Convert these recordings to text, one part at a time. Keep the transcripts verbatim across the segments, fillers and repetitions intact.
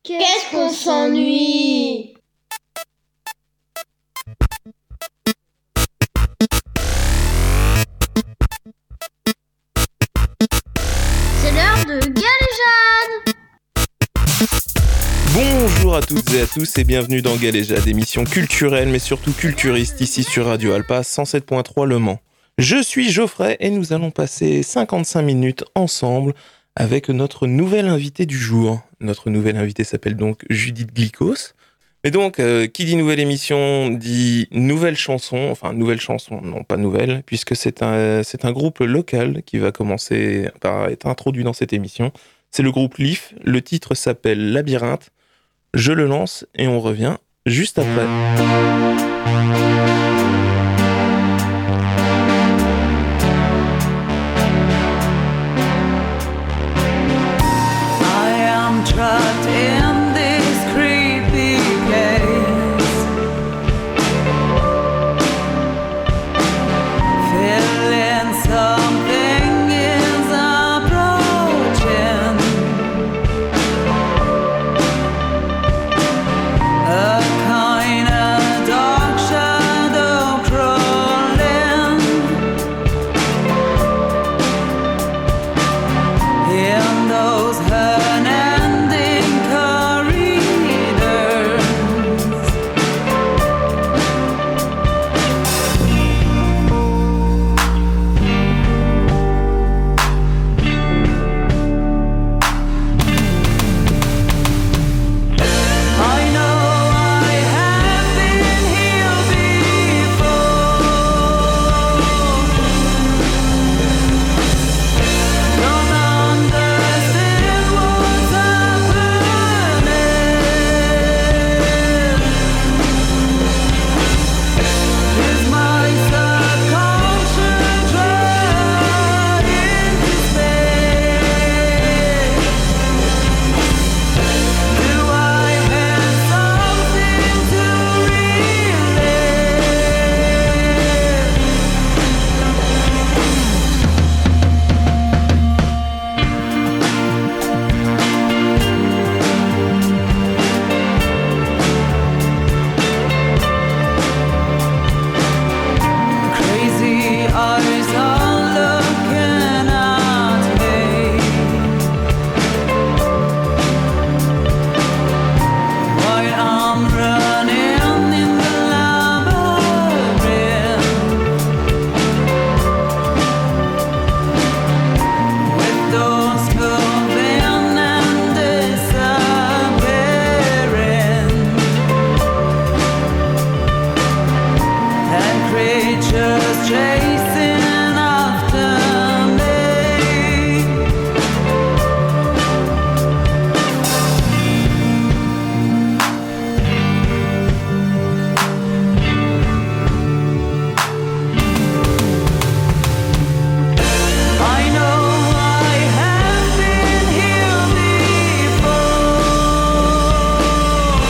Qu'est-ce qu'on s'ennuie? C'est l'heure de Galéjade. Bonjour à toutes et à tous et bienvenue dans Galéjade, émission culturelle mais surtout culturiste ici sur Radio Alpa cent sept point trois Le Mans. Je suis Geoffrey et nous allons passer cinquante-cinq minutes ensemble avec notre nouvelle invitée du jour. Notre nouvelle invitée s'appelle donc Judith Glikos. Mais donc, euh, qui dit nouvelle émission dit nouvelle chanson, enfin nouvelle chanson, non pas nouvelle, puisque c'est un, c'est un groupe local qui va commencer par être introduit dans cette émission. C'est le groupe Leaf, le titre s'appelle Labyrinthe. Je le lance et on revient juste après. I am trapped in this creepy place, feeling something is approaching, a kind of dark shadow crawling in those unending corridors. I know I have been here before. Don't understand what's happening. Is my subconscious trying to stay? Do I have something to Crazy eyes are looking at me, while I'm running in the labyrinth, with doors moving and disappearing, and creatures chasing after me. I know I have been here before.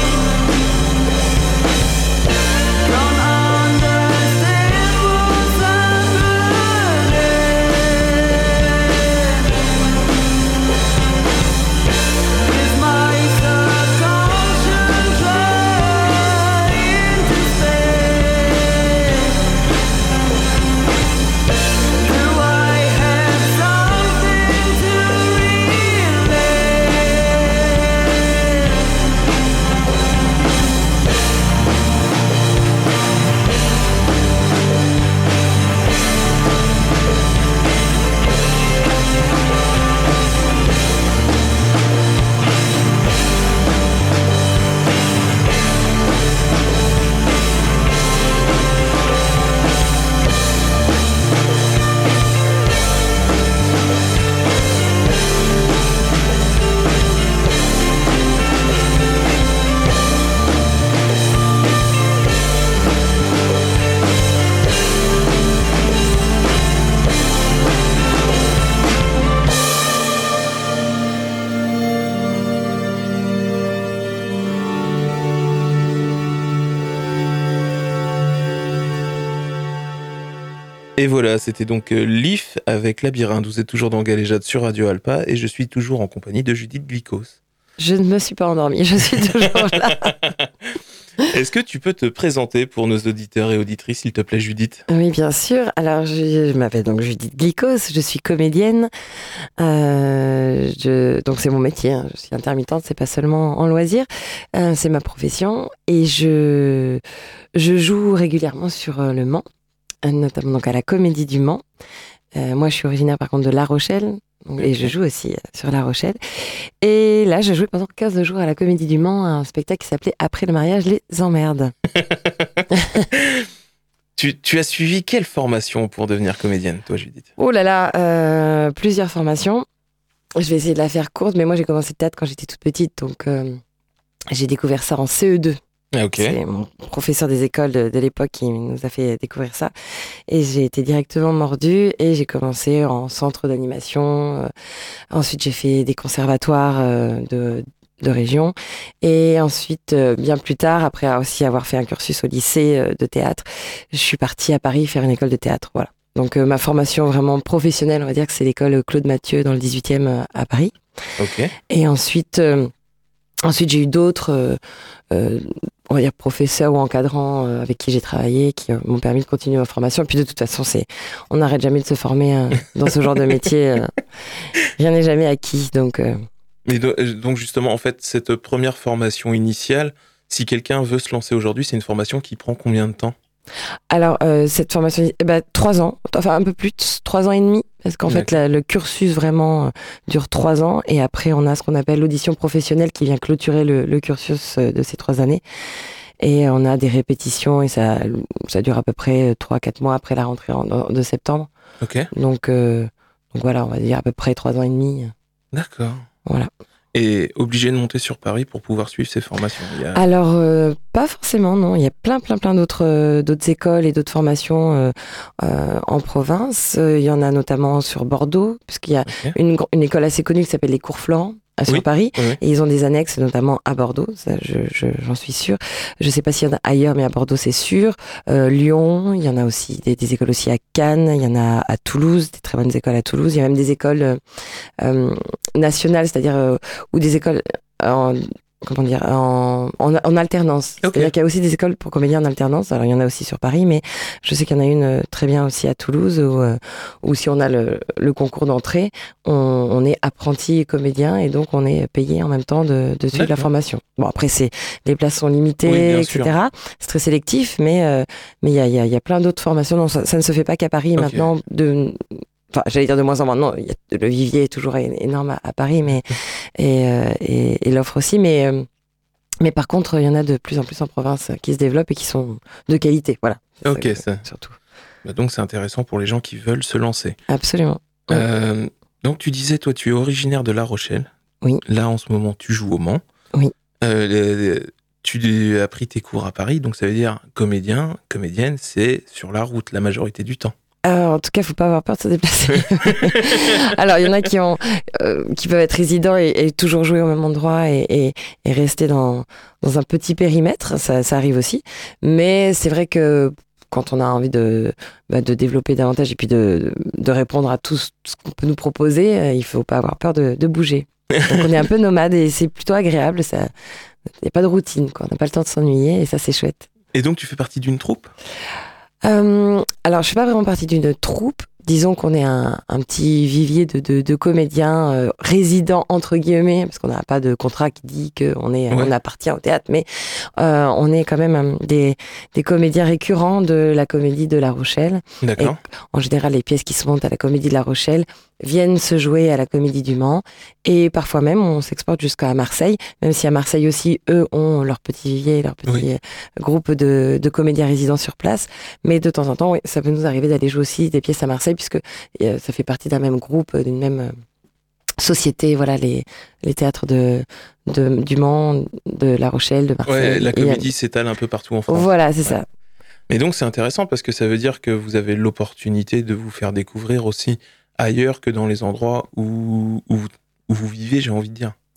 Don't understand what's happening. Is my subconscious trying to stay? Do I have something to Et voilà, c'était donc euh, Leaf avec Labyrinthe. Vous êtes toujours dans Galéjade sur Radio Alpa et je suis toujours en compagnie de Judith Glikos. Je ne me suis pas endormie, je suis toujours là. Est-ce que tu peux te présenter pour nos auditeurs et auditrices, s'il te plaît, Judith ? Oui, bien sûr. Alors, je, je m'appelle donc Judith Glicos, je suis comédienne. Euh, je, donc, c'est mon métier. Hein. Je suis intermittente, c'est pas seulement en loisir. Euh, c'est ma profession. Et je, je joue régulièrement sur euh, le Mans, euh, notamment donc à la Comédie du Mans. Euh, moi, je suis originaire par contre de La Rochelle. Donc, et je joue aussi euh, sur La Rochelle. Et là, j'ai joué pendant quinze jours à la Comédie du Mans, un spectacle qui s'appelait Après le mariage, les emmerdes. tu, tu as suivi quelle formation pour devenir comédienne, toi, Judith ? Oh là là, euh, plusieurs formations. Je vais essayer de la faire courte, mais moi, j'ai commencé le théâtre quand j'étais toute petite. Donc, euh, j'ai découvert ça en C E deux. Ah, ok. C'est mon professeur des écoles de, de l'époque qui nous a fait découvrir ça. Et j'ai été directement mordue et j'ai commencé en centre d'animation. Euh, ensuite, j'ai fait des conservatoires euh, de, de région. Et ensuite, euh, bien plus tard, après aussi avoir fait un cursus au lycée euh, de théâtre, je suis partie à Paris faire une école de théâtre. Voilà. Donc, euh, ma formation vraiment professionnelle, on va dire que c'est l'école Claude Mathieu dans le dix-huitième euh, à Paris. Ok. Et ensuite... Euh, Ensuite, j'ai eu d'autres, euh, euh, on va dire professeurs ou encadrants euh, avec qui j'ai travaillé, qui euh, m'ont permis de continuer ma formation. Et puis de toute façon, c'est, on n'arrête jamais de se former euh, dans ce genre de métier. Euh, rien n'est jamais acquis, donc. Euh... Mais do- donc justement, en fait, cette première formation initiale, si quelqu'un veut se lancer aujourd'hui, c'est une formation qui prend combien de temps ? Alors, euh, cette formation, eh ben, trois ans, enfin un peu plus, trois ans et demi, parce qu'en fait, la, le cursus vraiment euh, dure trois ans, et après, on a ce qu'on appelle l'audition professionnelle qui vient clôturer le, le cursus euh, de ces trois années. Et on a des répétitions, et ça, ça dure à peu près trois quatre mois après la rentrée en, de septembre. Ok. Donc, euh, donc voilà, on va dire à peu près trois ans et demi. D'accord. Voilà. Et obligé de monter sur Paris pour pouvoir suivre ces formations. Il y a... Alors, euh, pas forcément, non. Il y a plein, plein, plein d'autres, euh, d'autres écoles et d'autres formations euh, euh, en province. Euh, il y en a notamment sur Bordeaux, puisqu'il y a Ok. une, une école assez connue qui s'appelle les Cours Florent, euh, sur Oui, Paris. oui, oui. Et ils ont des annexes, notamment à Bordeaux, ça, je, je, j'en suis sûre. Je sais pas s'il y en a ailleurs, mais à Bordeaux, c'est sûr. Euh, Lyon, il y en a aussi des, des écoles aussi à Cannes, il y en a à Toulouse, des très bonnes écoles à Toulouse. Il y a même des écoles euh, euh, nationales, c'est-à-dire euh, ou des écoles en, comment dire, en, en, en alternance. Ok. C'est-à-dire qu'il y a aussi des écoles pour comédiens en alternance. Alors, il y en a aussi sur Paris, mais je sais qu'il y en a une euh, très bien aussi à Toulouse où, euh, où si on a le, le concours d'entrée, on, on est apprenti comédien et donc on est payé en même temps de, de suivre la D'accord. formation. Bon, après, c'est, les places sont limitées, Oui, bien et sûr. cetera. C'est très sélectif, mais euh, mais il y a, il y, a, il y a plein d'autres formations. Non, ça, ça ne se fait pas qu'à Paris Ok. maintenant. De, Enfin, j'allais dire de moins en moins. Non, il y a, le vivier est toujours é- énorme à, à Paris, mais et, euh, et, et l'offre aussi. Mais euh, mais par contre, il y en a de plus en plus en province qui se développent et qui sont de qualité. Voilà. C'est Ok, que- ça. surtout. Bah donc c'est intéressant pour les gens qui veulent se lancer. Absolument. Ouais. Euh, donc tu disais, toi, tu es originaire de La Rochelle. Oui. Là, en ce moment, tu joues au Mans. Oui. Euh, les- les- tu as pris tes cours à Paris, donc ça veut dire comédien, comédienne, c'est sur la route la majorité du temps. Alors, en tout cas, faut pas avoir peur de se déplacer. Alors, il y en a qui ont, euh, qui peuvent être résidents et, et toujours jouer au même endroit et, et, et rester dans, dans un petit périmètre. Ça, ça arrive aussi. Mais c'est vrai que quand on a envie de, bah, de développer davantage et puis de, de répondre à tout ce ce qu'on peut nous proposer, euh, il faut pas avoir peur de, de bouger. Donc, on est un peu nomade et c'est plutôt agréable. Ça, il n'y a pas de routine, quoi. On n'a pas le temps de s'ennuyer et ça, c'est chouette. Et donc tu fais partie d'une troupe ? Euh, alors, je fais pas vraiment partie d'une troupe. Disons qu'on est un, un petit vivier de, de, de comédiens euh, résidents entre guillemets, parce qu'on n'a pas de contrat qui dit qu'on est, Ouais. on appartient au théâtre, mais euh, on est quand même euh, des, des comédiens récurrents de la Comédie de La Rochelle. D'accord. En général, les pièces qui se montent à la Comédie de La Rochelle viennent se jouer à la Comédie du Mans, et parfois même on s'exporte jusqu'à Marseille, même si à Marseille aussi, eux ont leur petit vivier, leur petit Oui. euh, groupe de, de comédiens résidents sur place. Mais de temps en temps, oui, ça peut nous arriver d'aller jouer aussi des pièces à Marseille, puisque euh, ça fait partie d'un même groupe, euh, d'une même euh, société. Voilà, les, les théâtres de, de, du Mans, de La Rochelle, de Marseille. Ouais, la Et, comédie s'étale un peu partout en France. voilà, c'est Ouais. ça. Mais donc c'est intéressant parce que ça veut dire que vous avez l'opportunité de vous faire découvrir aussi ailleurs que dans les endroits où, où, où vous vivez, j'ai envie de dire.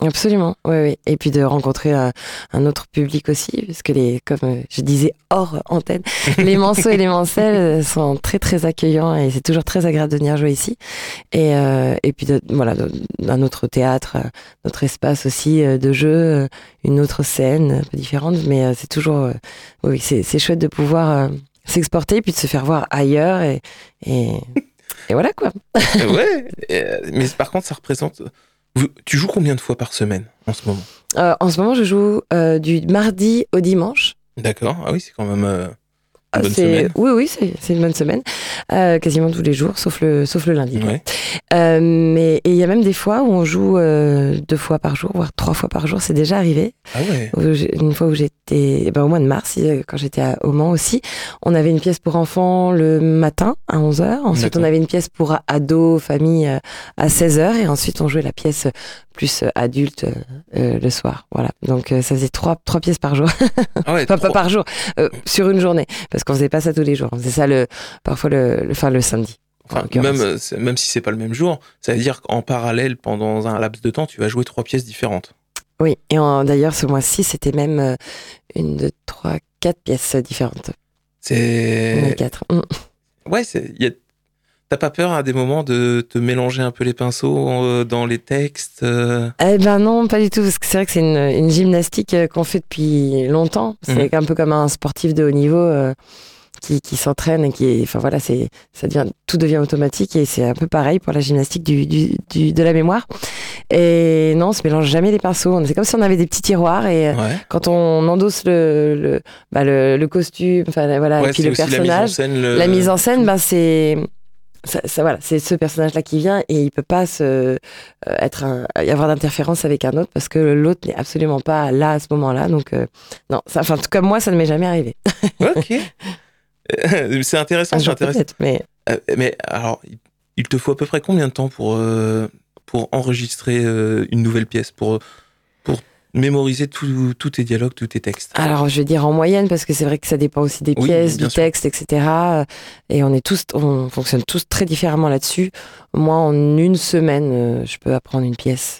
Absolument, oui, oui. Et puis de rencontrer un, un autre public aussi, parce que les, comme euh, je disais hors antenne, les Manceaux et les Mancelles euh, sont très très accueillants et c'est toujours très agréable de venir jouer ici. Et, euh, et puis de, voilà, de- d'un autre théâtre, euh, notre espace aussi euh, de jeu, euh, une autre scène un peu différente, mais euh, c'est toujours, euh, oui, c'est, c'est chouette de pouvoir euh, s'exporter et puis de se faire voir ailleurs et, et, et voilà quoi. Ouais, euh, mais par contre, ça représente. Vous- Tu joues combien de fois par semaine en ce moment? Euh, en ce moment, je joue euh, du mardi au dimanche. D'accord. Ah oui, c'est quand même euh, Ah, une bonne c'est- semaine. Oui, oui, c'est, c'est une bonne semaine. Euh, quasiment tous les jours, sauf le, sauf le lundi. quoi. Ouais. Euh, mais et il y a même des fois où on joue euh, deux fois par jour, voire trois fois par jour. C'est déjà arrivé. Ah ouais. Où j'ai- Une fois où j'étais, ben, au mois de mars, euh, quand j'étais à- au Mans aussi, on avait une pièce pour enfants le matin à onze heures. Ensuite, D'accord. on avait une pièce pour ados, famille euh, à seize heures. Et ensuite, on jouait la pièce plus euh, adulte euh, euh, le soir. Voilà. Donc, euh, ça faisait trois, trois pièces par jour. Ah ouais. Enfin, pas trois- par jour, euh, sur une journée. Parce qu'on faisait pas ça tous les jours. On faisait ça le, parfois le, le, enfin, le samedi. en Enfin, l'occurrence. même, euh, c'est- même si c'est pas le même jour, ça veut dire qu'en parallèle, pendant un laps de temps, tu vas jouer trois pièces différentes. Oui, et en- d'ailleurs, ce mois-ci, c'était même euh, une, deux, trois, quatre pièces différentes. On est C'est. quatre. Mm. Ouais, c'est. y a- T'as pas peur à des moments de te mélanger un peu les pinceaux euh, dans les textes euh, Eh ben non, pas du tout, parce que c'est vrai que c'est une, une gymnastique euh, qu'on fait depuis longtemps. C'est Mhm. un peu comme un sportif de haut niveau euh, qui, qui s'entraîne et qui est, enfin voilà, c'est, ça devient, tout devient automatique et c'est un peu pareil pour la gymnastique du, du, du- de la mémoire. Et non, on se mélange jamais les pinceaux. C'est comme si on avait des petits tiroirs et euh, Ouais. quand on endosse le, le, bah, le, le costume, enfin voilà, Ouais, et puis c'est le aussi la mise en personnage. scène. le- La mise en scène, ben c'est ça, ça, voilà, c'est ce personnage-là qui vient et il peut pas se euh, être un, y avoir d'interférence avec un autre parce que l'autre n'est absolument pas là à ce moment-là. Donc euh, non, ça, enfin en tout cas moi ça ne m'est jamais arrivé. Ok. Euh, c'est intéressant, Un c'est jour intéressant. peut-être, mais Euh, mais alors, il- il te faut à peu près combien de temps pour, euh, pour enregistrer euh, une nouvelle pièce, pour, pour mémoriser tout- tous tes dialogues, tous tes textes? alors je vais dire en moyenne parce que c'est vrai que ça dépend aussi des Oui, pièces, bien du sûr. texte, et cetera. Et on est tous, on fonctionne tous très différemment là-dessus. Moi en une semaine, euh, je peux apprendre une pièce,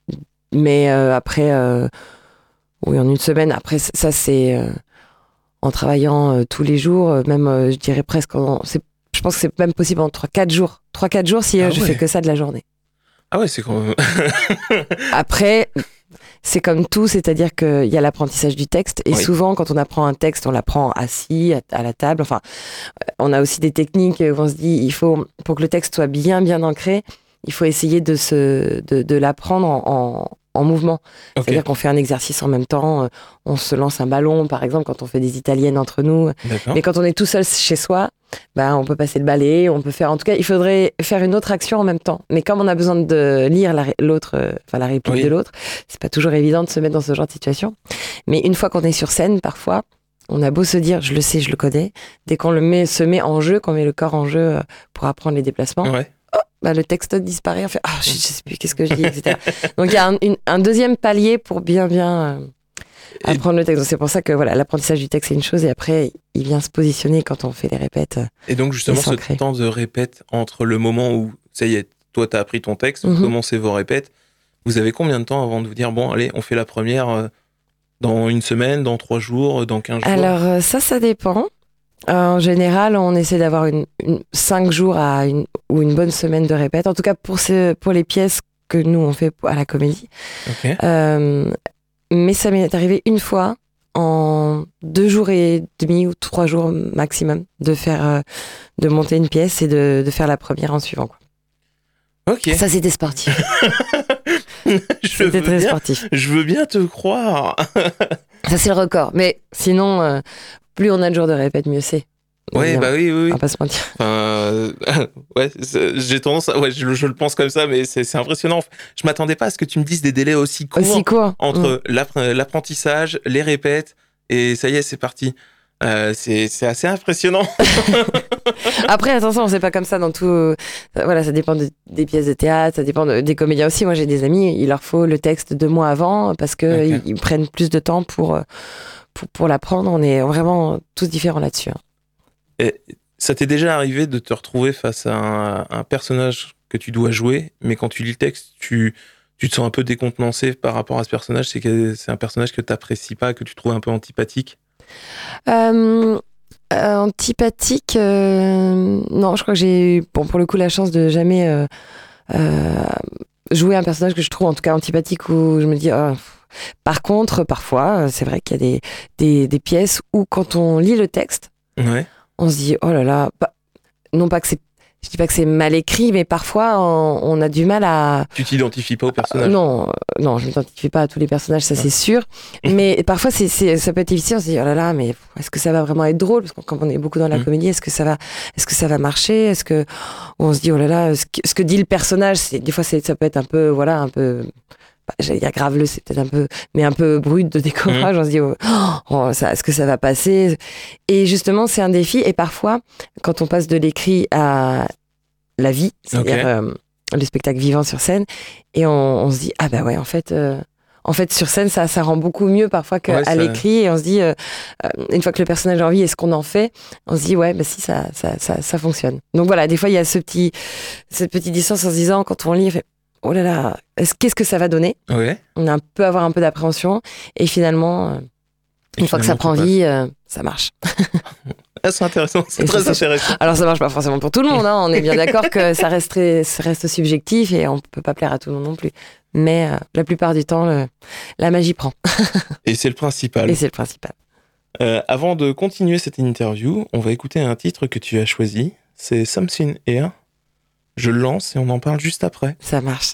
mais euh, après, euh, oui en une semaine. Après ça c'est euh, en travaillant euh, tous les jours, euh, même euh, je dirais presque en, c'est, je pense que c'est même possible en trois quatre jours. trois quatre jours si euh, Ah je ouais. fais que ça de la journée. Ah ouais, c'est quand même. Après, c'est comme tout, c'est-à-dire qu'il y a l'apprentissage du texte et Oui. souvent quand on apprend un texte, on l'apprend assis, à, à la table. Enfin, euh, on a aussi des techniques où on se dit, il faut, pour que le texte soit bien bien ancré, il faut essayer de, se, de, de l'apprendre en, en, en mouvement. Ok. C'est-à-dire qu'on fait un exercice en même temps, euh, on se lance un ballon, par exemple, quand on fait des italiennes entre nous. D'accord. Mais quand on est tout seul chez soi, bah, on peut passer le balai, on peut faire. En tout cas, il faudrait faire une autre action en même temps. Mais comme on a besoin de lire la, ré- l'autre, euh, enfin la réplique Oui. de l'autre, c'est pas toujours évident de se mettre dans ce genre de situation. Mais une fois qu'on est sur scène, parfois, on a beau se dire, je le sais, je le connais. Dès qu'on le met, se met en jeu, qu'on met le corps en jeu euh, pour apprendre les déplacements, Ouais. bah, le texte disparaît. On fait, ah, je, je sais plus, qu'est-ce que je dis, et cetera. Donc il y a un, une- un deuxième palier pour bien, bien. euh, Et- apprendre le texte. Donc, c'est pour ça que voilà, l'apprentissage du texte c'est une chose et après il vient se positionner quand on fait les répètes. Et donc, justement, Et ce s'ancrer. temps de répète entre le moment où, ça y est, toi, t'as appris ton texte, vous Mhm. commencez vos répètes, vous avez combien de temps avant de vous dire, bon, allez, on fait la première euh, dans une semaine, dans trois jours, dans quinze jours? Alors euh, ça, ça dépend. Euh, en général, on essaie d'avoir une, une- cinq jours à une, ou une bonne semaine de répète. En tout cas pour, ce, pour les pièces que nous on fait à la comédie. Ok. Euh, mais ça m'est arrivé une fois en deux jours et demi ou trois jours maximum de faire, euh, de monter une pièce et de, de faire la première en suivant. Quoi. Ok. Ça c'était sportif. je, C'était veux très bien, sportif. je veux bien te croire. Ça c'est le record. Mais sinon, euh, plus on a de jours de répète, mieux c'est. Ouais, Évidemment. bah oui, oui, oui. On va pas se mentir. Enfin, euh, ouais, c'est- j'ai tendance à, ouais, je, je le pense comme ça, mais c'est c'est impressionnant. Je m'attendais pas à ce que tu me dises des délais aussi courts Aussi court. entre l'appre- l'apprentissage, les répètes, et ça y est, c'est parti. Euh, c'est c'est assez impressionnant. Après, attention, c'est pas comme ça dans tout. euh, Voilà, ça dépend de- des pièces de théâtre, ça dépend de- des comédiens aussi. Moi, j'ai des amis, il leur faut le texte deux mois avant parce que Ok. ils, ils prennent plus de temps pour, euh, pour, pour l'apprendre. On est vraiment tous différents là-dessus. hein. Et ça t'est déjà arrivé de te retrouver face à un, un personnage que tu dois jouer, mais quand tu lis le texte, tu, tu te sens un peu décontenancé par rapport à ce personnage, c'est que c'est un personnage que tu n'apprécies pas, que tu trouves un peu antipathique. Euh, euh, antipathique, euh, non, je crois que j'ai eu, bon, pour le coup, la chance de jamais euh, euh, jouer un personnage que je trouve en tout cas antipathique, où je me dis... Oh. Par contre, parfois, c'est vrai qu'il y a des, des, des pièces où quand on lit le texte, Ouais. on se dit, oh là là, pas, non pas que c'est, je dis pas que c'est mal écrit, mais parfois on, on a du mal à... Tu t'identifies pas au Euh, personnage. non, euh, non, je m'identifie pas à tous les personnages, ça c'est sûr. Mais parfois, c'est, c'est, ça peut être difficile. On se dit, oh là là, mais est-ce que ça va vraiment être drôle? Parce que quand on est beaucoup dans la Mm. comédie, est-ce que ça va, est-ce que ça va marcher? Est-ce que, ou on se dit, oh là là, ce que, ce que dit le personnage, c'est, des fois, c'est, ça peut être un peu, voilà, un peu, bah, j'allais dire graveleux, c'est peut-être un peu, mais un peu brut de décoffrage. On se dit, oh, oh, ça, est-ce que ça va passer? Et justement, c'est un défi. Et parfois, quand on passe de l'écrit à la vie, c'est-à-dire, Ok. euh, le spectacle vivant sur scène, et on, on se dit, ah bah ouais, en fait, euh, en fait sur scène, ça, ça rend beaucoup mieux parfois qu'à Ouais, ça- l'écrit, et on se dit, euh, euh, une fois que le personnage a envie, et ce qu'on en fait, on se dit, ouais, bah si, ça, ça, ça, ça fonctionne. Donc voilà, des fois, il y a ce petit, cette petite distance en se disant, quand on lit, on fait, oh là là, est-ce, qu'est-ce que ça va donner? Ouais. On a un peu avoir un peu d'appréhension, et finalement, euh, Et une fois que ça finalement, prend tout passe. vie, euh, ça marche. Ah, c'est intéressant, c'est Et très c'est- intéressant. Alors ça marche pas forcément pour tout le monde, hein. On est bien d'accord que ça reste, très- ça reste subjectif et on peut pas plaire à tout le monde non plus. Mais euh, la plupart du temps, le- la magie prend. Et c'est le principal. Et c'est le principal. Euh, avant de continuer cette interview, on va écouter un titre que tu as choisi. C'est Something Here. Je le lance et on en parle juste après. Ça marche.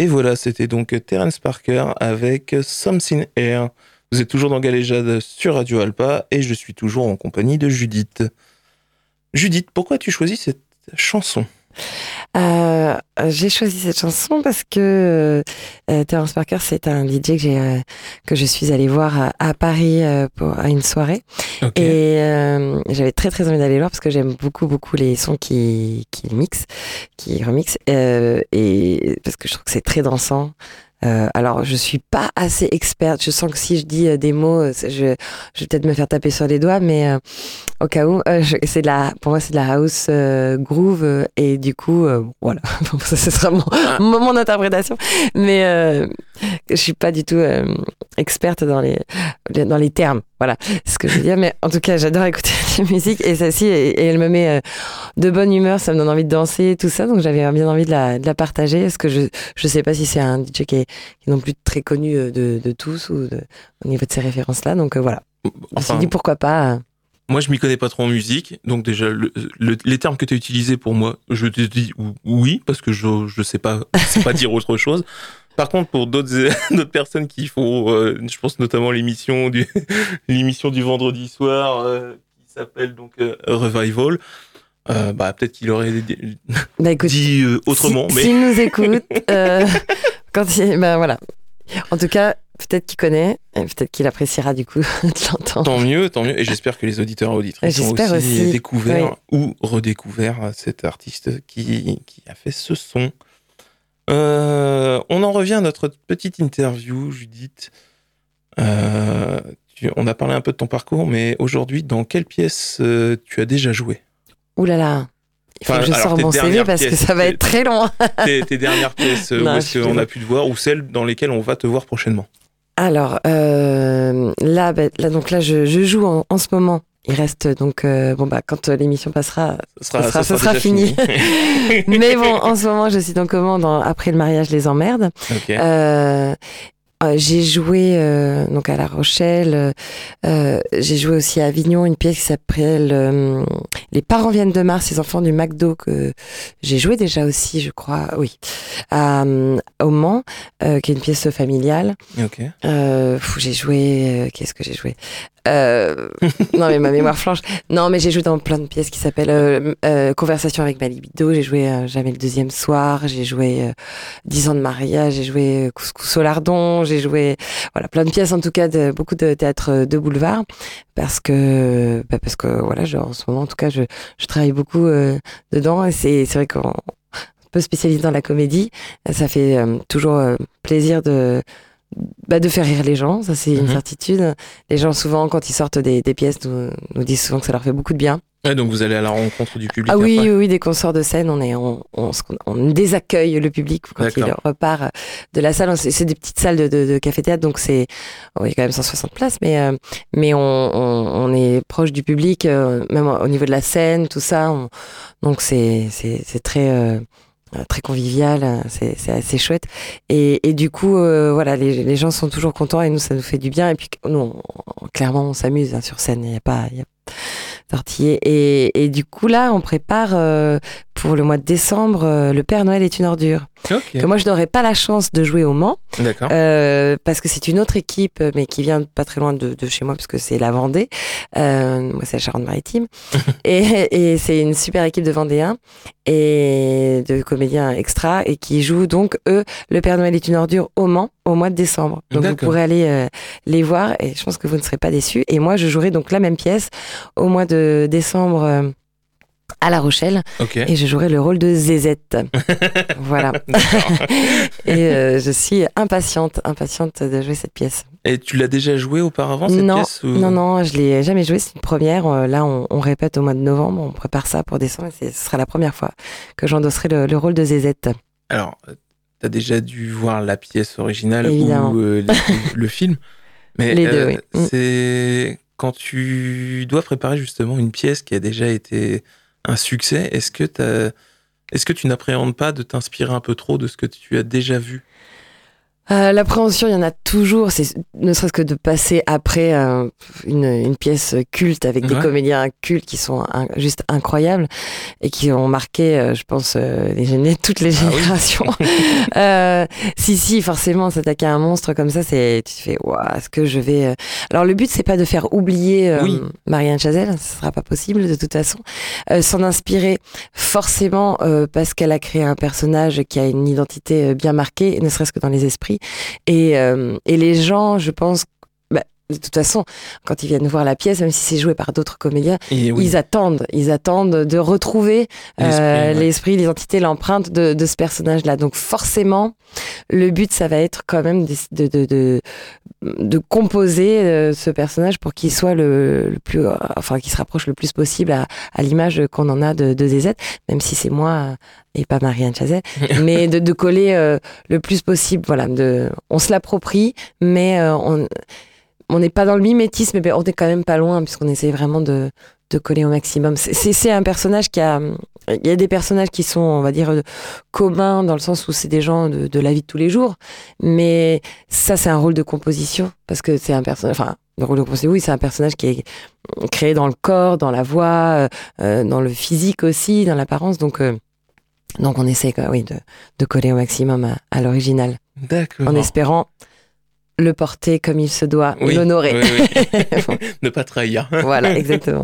Et voilà, c'était donc Terence Parker avec Something Air. Vous êtes toujours dans Galéjade sur Radio Alpa et je suis toujours en compagnie de Judith. Judith, pourquoi as-tu choisi cette chanson ? Euh, j'ai choisi cette chanson parce que euh, Terence Parker, c'est un D J que j'ai, euh, que je suis allée voir à, à Paris euh, pour, à une soirée. Okay. Et euh, j'avais très très envie d'aller le voir parce que j'aime beaucoup beaucoup les sons qui qui mixent, qui remixent, euh, et parce que je trouve que c'est très dansant. Euh, alors, je suis pas assez experte. Je sens que si je dis euh, des mots, je, je vais peut-être me faire taper sur les doigts, mais euh, au cas où, euh, je, c'est de la, pour moi, c'est de la house euh, groove, euh, et du coup, euh, voilà, ça, ce sera mon, Ah. mon, mon interprétation. Mais euh, je suis pas du tout euh, experte dans les, dans les termes. Voilà, c'est ce que je veux dire. Mais en tout cas, j'adore écouter la musique, et celle-ci, et, et elle me met euh, de bonne humeur. Ça me donne envie de danser, tout ça. Donc, j'avais bien envie de la, de la partager, parce que je, je sais pas si c'est un D J qui est qui est non plus très connu de, de tous ou de, au niveau de ces références-là. Donc euh, voilà, je me Enfin, suis dit pourquoi pas. euh. moi, je m'y connais pas trop en musique, donc déjà, le, le, les termes que tu as utilisés pour moi, je te dis oui, parce que je je sais pas, je sais pas dire autre chose. Par contre, pour d'autres d'autres personnes qui font, euh, je pense notamment l'émission du l'émission du vendredi soir euh, qui s'appelle donc euh, Revival. Euh, bah peut-être qu'il aurait dit, Bah, écoute, dit euh, autrement, si, mais s'il nous écoute, euh, quand il, bah voilà. En tout cas, peut-être qu'il connaît, et peut-être qu'il appréciera du coup de l'entendre. tant mieux, tant mieux. Et j'espère que les auditeurs et auditrices ont J'espère aussi, aussi. découvert ou redécouvert cet artiste qui, qui a fait ce son. Euh, on en revient à notre petite interview, Judith. Euh, tu, on a parlé un peu de ton parcours, mais aujourd'hui, dans quelle pièce euh, tu as déjà joué ? Ouh là là, il faut Enfin, que je alors, sorte tes mon C V dernières parce que pièces, ça va tes- être très long. tes, tes dernières pièces, euh, Non, où je est-ce qu'on plaisante. a pu te voir, ou celles dans lesquelles on va te voir prochainement ? Alors euh, là, bah, là, donc là, je, je joue en, en ce moment. Il reste donc euh, bon bah quand euh, l'émission passera, Ce ce sera, ce sera déjà fini. Mais bon, en ce moment, je suis donc commande dans Après le mariage les emmerde. Ok. Euh, euh, j'ai joué euh, donc à La Rochelle. Euh, j'ai joué aussi à Avignon une pièce qui s'appelle euh, Les parents viennent de Mars, les enfants du McDo, que j'ai joué déjà aussi, je crois. Oui, à, euh, au Mans, euh, qui est une pièce familiale. Ok. Euh, pff, j'ai joué. euh, Qu'est-ce que j'ai joué euh, Non, mais ma mémoire flanche. Non, mais j'ai joué dans plein de pièces qui s'appellent euh, euh, Conversation avec ma libido. J'ai joué euh, Jamais le deuxième soir. J'ai joué euh, dix ans de mariage. J'ai joué euh, Couscous au lardon. J'ai joué voilà plein de pièces, en tout cas de beaucoup de théâtre de boulevard, parce que bah, parce que voilà, genre, en ce moment, en tout cas, je je travaille beaucoup euh, dedans, et c'est c'est vrai qu'on peu spécialisé dans la comédie, ça fait euh, toujours euh, plaisir de bah, de faire rire les gens, ça c'est une Mhm. certitude. Les gens souvent quand ils sortent des, des pièces nous, nous disent souvent que ça leur fait beaucoup de bien. Ouais, donc vous allez à la rencontre du public Ah oui, après. oui, oui, dès qu'on sort de scène, on est on, on, on désaccueille le public quand il D'accord. repart de la salle. C'est, c'est des petites salles de, de, de café-théâtre, donc c'est bon, il y a quand même cent soixante places, mais euh, mais on, on, on est proche du public, euh, même au niveau de la scène, tout ça. On, donc c'est c'est c'est très euh, très convivial, c'est c'est assez chouette. Et et du coup, euh, voilà, les les gens sont toujours contents et nous ça nous fait du bien. Et puis nous, on- on- clairement, on s'amuse hein, sur scène. Il y a pas il y a tortillé. Et, et du coup, là, on prépare euh, pour le mois de décembre euh, Le Père Noël est une ordure. Ok. Que moi, je n'aurais pas la chance de jouer au Mans, D'accord. euh, parce que c'est une autre équipe, mais qui vient pas très loin de, de chez moi, parce que c'est la Vendée. Euh, moi, c'est la Charente-Maritime. et, et c'est une super équipe de Vendéens et de comédiens extra, et qui jouent donc, eux, Le Père Noël est une ordure au Mans au mois de décembre. Donc, vous D'accord. pourrez aller euh, les voir, et je pense que vous ne serez pas déçus. Et moi, je jouerai donc la même pièce au mois de décembre euh, à La Rochelle, Ok. et je jouerai le rôle de Zézette. Voilà. D'accord. Et euh, je suis impatiente, impatiente de jouer cette pièce. Et tu l'as déjà joué auparavant, cette Non, pièce ou... non, non, je l'ai jamais joué. C'est une première. Euh, Là, on, on répète au mois de novembre. On prépare ça pour décembre. Et c'est- ce sera la première fois que j'endosserai le, le rôle de Zézette. Alors, euh, t'as déjà dû voir la pièce originale Évidemment. ou euh, le, le film, mais Les deux, euh, oui. Mm. c'est quand tu dois préparer justement une pièce qui a déjà été un succès. Est-ce que t'as, est-ce que tu n'appréhendes pas de t'inspirer un peu trop de ce que tu as déjà vu ? Euh, l'appréhension, il y en a toujours. C'est ne serait-ce que de passer après euh, une, une pièce culte avec des Ouais. comédiens cultes qui sont un- juste incroyables et qui ont marqué, euh, je pense, euh, les géné- toutes les Ah oui. générations. euh, si, si, forcément, s'attaquer à un monstre comme ça, c'est tu te fais, waouh, est-ce que je vais. euh, Alors, le but, c'est pas de faire oublier euh, Oui. Marianne Chazelle, ce sera pas possible de toute façon. Euh, s'en inspirer forcément euh, parce qu'elle a créé un personnage qui a une identité euh, bien marquée, ne serait-ce que dans les esprits. Et, euh, et les gens, je pense, bah, de toute façon, quand ils viennent voir la pièce, même si c'est joué par d'autres comédiens, Et oui. ils attendent, ils attendent de retrouver L'esprit, euh, ouais. l'esprit, l'identité, l'empreinte de, de ce personnage-là. Donc forcément, le but, ça va être quand même de, de, de, de, de composer euh, ce personnage pour qu'il soit le, le plus, euh, enfin, qu'il se rapproche le plus possible à, à l'image qu'on en a de, de Z Z, même si c'est moi euh, et pas Marianne Chazelle, mais de, de coller euh, le plus possible. Voilà, de, on se l'approprie, mais euh, on on n'est pas dans le mimétisme, mais on est quand même pas loin puisqu'on essaie vraiment de, de coller au maximum. C'est, c'est, c'est un personnage qui a, il y a des personnages qui sont, on va dire, euh, communs dans le sens où c'est des gens de, de la vie de tous les jours, mais ça c'est un rôle de composition parce que c'est un personnage, enfin. Le rôle de composition, oui, c'est un personnage qui est créé dans le corps, dans la voix, euh, dans le physique aussi, dans l'apparence. Donc, euh, donc on essaie, quoi, oui, de, de coller au maximum à, à l'original, D'accord. en espérant le porter comme il se doit, Oui, l'honorer. oui, oui. Ne pas trahir. Voilà, exactement.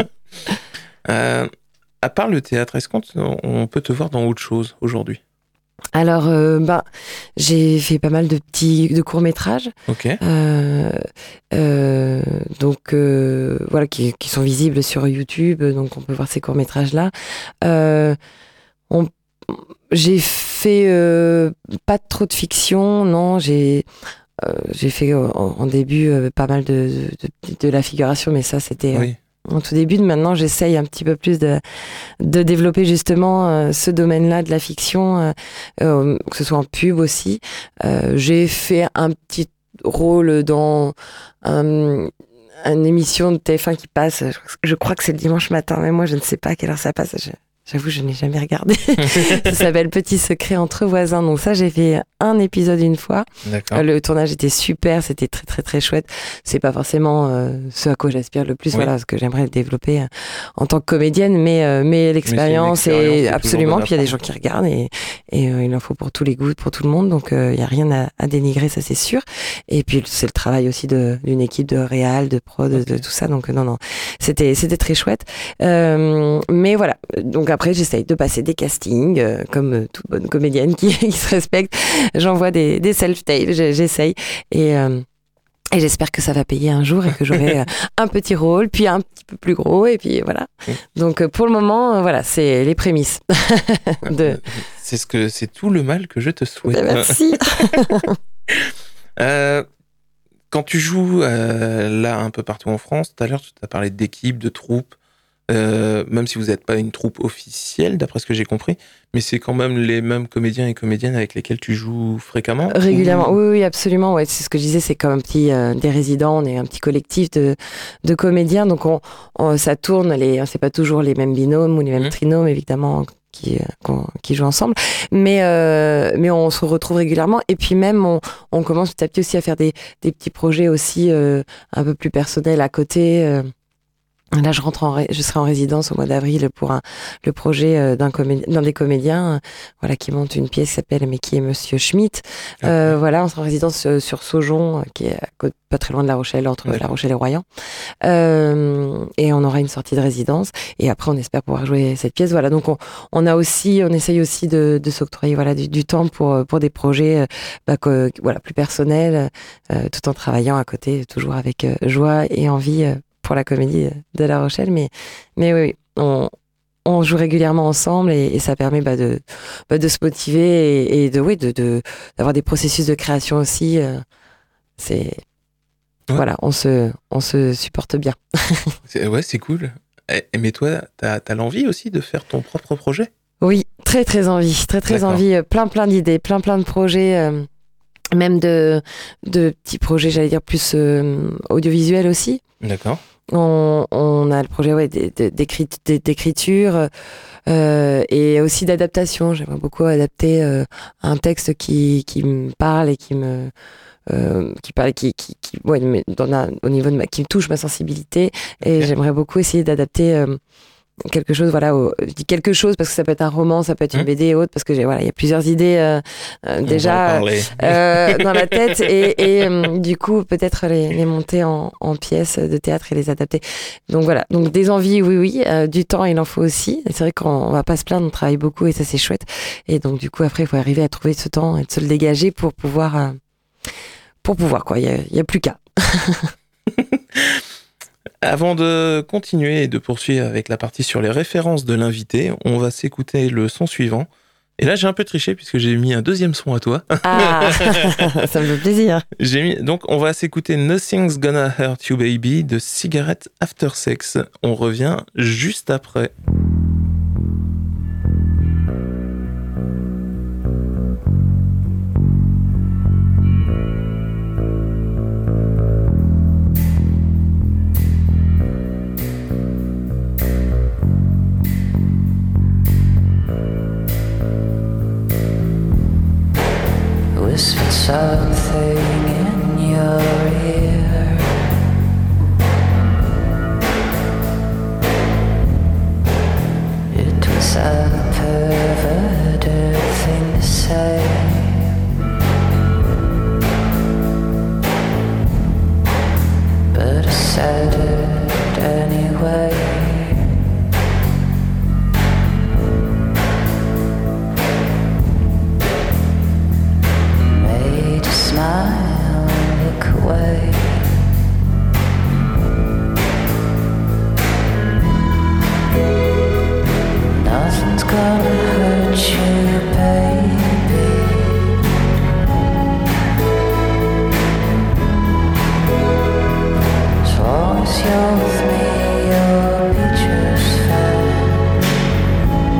Euh, à part le théâtre, est-ce qu'on te- on peut te voir dans autre chose aujourd'hui? Alors, euh, ben, j'ai fait pas mal de petits, de courts métrages, Ok. euh, euh, donc euh, voilà, qui, qui sont visibles sur YouTube, donc on peut voir ces courts métrages là. Euh, on- j'ai fait euh, pas trop de fiction, non, j'ai euh, j'ai fait euh, en, en début euh, pas mal de, de, de la figuration, mais ça c'était euh, Oui. en tout début. Maintenant, j'essaye un petit peu plus de, de développer justement euh, ce domaine-là de la fiction, euh, euh, que ce soit en pub aussi. Euh, j'ai fait un petit rôle dans un, une émission de T F un qui passe. Je, je crois que c'est le dimanche matin, mais moi, je ne sais pas à quelle heure ça passe. Je- J'avoue, je n'ai jamais regardé. Ça s'appelle Petit secret entre voisins. Donc ça, j'ai fait un épisode une fois. D'accord. Le tournage était super, c'était très très très chouette. C'est pas forcément euh, ce à quoi j'aspire le plus, Oui. voilà, ce que j'aimerais développer euh, en tant que comédienne, mais euh, mais l'expérience expérience, c'est est toujours absolument. bon à Puis il y a des gens prendre. qui regardent et et euh, il en faut pour tous les goûts, pour tout le monde. Donc euh, il y a rien à, à dénigrer, ça c'est sûr. Et puis c'est le travail aussi de d'une équipe de réal, de prod, de, de tout ça. Donc euh, non non, c'était c'était très chouette. Euh, mais voilà. Donc après j'essaye de passer des castings euh, comme euh, toute bonne comédienne qui, qui se respecte. J'envoie des, des self-tapes, j'ai- j'essaye. Et, euh, et j'espère que ça va payer un jour et que j'aurai euh, un petit rôle, puis un petit peu plus gros, et puis voilà. Mm. Donc euh, pour le moment, euh, voilà, c'est les prémices. de... C'est ce que c'est tout le mal que je te souhaite. Merci. Euh, quand tu joues euh, là un peu partout en France, tout à l'heure tu as parlé d'équipe, de troupe, euh, même si vous n'êtes pas une troupe officielle, d'après ce que j'ai compris, mais c'est quand même les mêmes comédiens et comédiennes avec lesquels tu joues fréquemment? Régulièrement, ou- oui, oui, absolument. Ouais, c'est ce que je disais, c'est comme un petit euh, des résidents, on est un petit collectif de, de comédiens, donc on, on- ça tourne. Les, c'est pas toujours les mêmes binômes ou les mêmes Mhm. trinômes, évidemment, qui, euh, qu'on- qui jouent ensemble, mais euh, mais on se retrouve régulièrement. Et puis même, on, on commence petit à petit aussi à faire des, des petits projets aussi euh, un peu plus personnels à côté. euh. Là, je rentre en, ré- je serai en résidence au mois d'avril pour un, le projet euh, d'un, comé- d'un des comédiens, euh, voilà, qui monte une pièce qui s'appelle Mais qui est Monsieur Schmitt. Euh, voilà, on sera en résidence euh, sur Saujon, euh, qui est à côté- pas très loin de La Rochelle, entre D'accord. La Rochelle et Royan. Euh, et on aura une sortie de résidence. Et après, on espère pouvoir jouer cette pièce. Voilà, donc on, on a aussi, on essaye aussi de, de s'octroyer voilà du, du temps pour pour des projets, euh, bah, que- voilà, plus personnels, euh, tout en travaillant à côté, toujours avec euh, joie et envie. euh, pour la comédie de La Rochelle, mais, mais oui, oui, on, on joue régulièrement ensemble et, et ça permet bah, de, bah, de se motiver et, et de, oui, de, de, d'avoir des processus de création aussi. euh, c'est, Ouais. Voilà, on se, on se supporte bien. C'est- Ouais, c'est cool. Eh, mais toi, t'as as, l'envie aussi de faire ton propre projet? Oui, très très envie, très très D'accord. envie, euh, plein plein d'idées, plein plein de projets, euh, même de, de petits projets, j'allais dire plus euh, audiovisuels aussi. D'accord. on, on a le projet ouais, d'é- d'é- d'écrit- d'é- d'écriture euh, et aussi d'adaptation. J'aimerais beaucoup adapter euh, un texte qui, qui me parle et qui me euh, qui parle, qui, qui, qui ouais, mais dans un- au niveau de ma, qui me touche ma sensibilité. Et Ok. j'aimerais beaucoup essayer d'adapter euh, quelque chose, voilà, au- je dis quelque chose parce que ça peut être un roman, ça peut être une Mmh. B D et autres, parce que j'ai, voilà, il y a plusieurs idées euh, euh, On va en déjà parler. euh, dans la tête et, et euh, du coup peut-être les, les monter en, en pièces de théâtre et les adapter. Donc voilà, donc des envies, oui, oui, euh, du temps il en faut aussi. Et c'est vrai qu'on on va pas se plaindre, on travaille beaucoup et ça c'est chouette. Et donc du coup après il faut arriver à trouver ce temps et de se le dégager pour pouvoir, euh, pour pouvoir quoi. Il y a, il y a plus qu'à. Avant de continuer et de poursuivre avec la partie sur les références de l'invité, on va s'écouter le son suivant. Et là, j'ai un peu triché puisque j'ai mis un deuxième son à toi. Ah, ça me fait plaisir. J'ai mis, donc, on va s'écouter Nothing's Gonna Hurt You Baby de Cigarette After Sex. On revient juste après. Whispered something in your ear. It was a perverted thing to say. But I said it anyway. Made you smile and look away. Nothing's gonna hurt you, baby. As long as you're with me, you'll be just fine.